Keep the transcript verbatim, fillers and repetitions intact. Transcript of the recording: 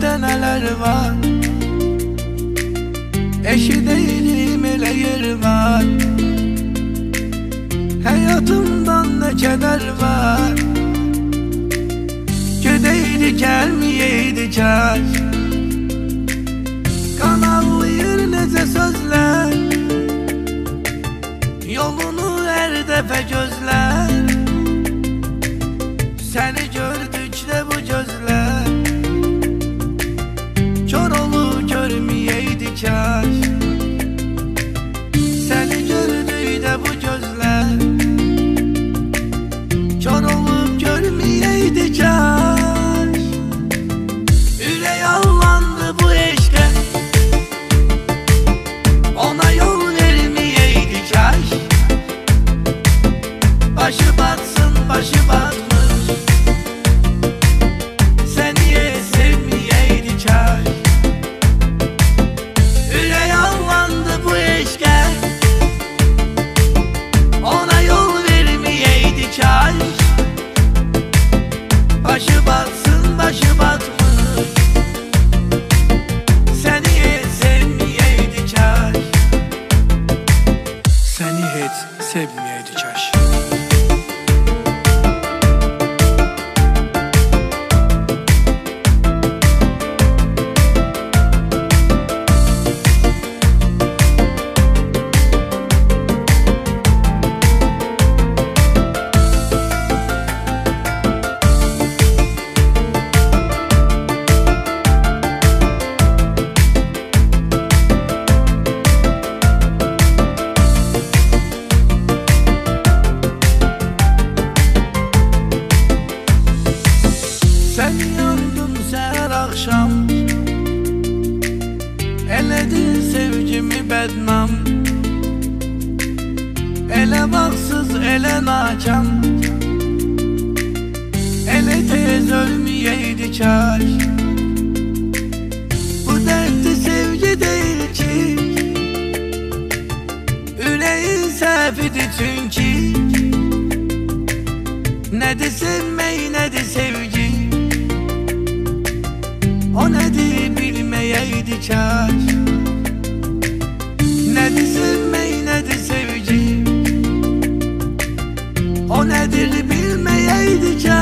Sende neler var, eşi değilim elə yer var. Hayatımdan ne keder var, gedeydi gelmeyeydi kaş. Kanallayır nece sözler, yolunu her defa gözler. Seni gördükçe bu gözler kör olup görmeyeydi kaş. Seni gördükçe bu gözler kör olup görmeyeydi kaş. Ürey allandı bu eşke, ona yol vermeyeydi kaş. Başı batsın başı batmış, seni sevmeyeydi kaş. Ürey allandı bu eşke, ona yol vermeyeydi kaş. Başı batsın başı batmış, seni sevmeyeydi kaş. Seni hiç sevmeyeydi kaş. Sen yandın ser akşam, eledin sevgimi bednam. Ele baksız ele nakam, ele tez ölmeyeydi kaş. Bu dertli sevgi değil ki, yüreğin sefidi çünkü. Nedir sevmeyi nedir sevgi, o nedir bilmeyeydi kaş. Nedir sevmeyi nedir sevgi, o nedir bilmeyeydi kaş.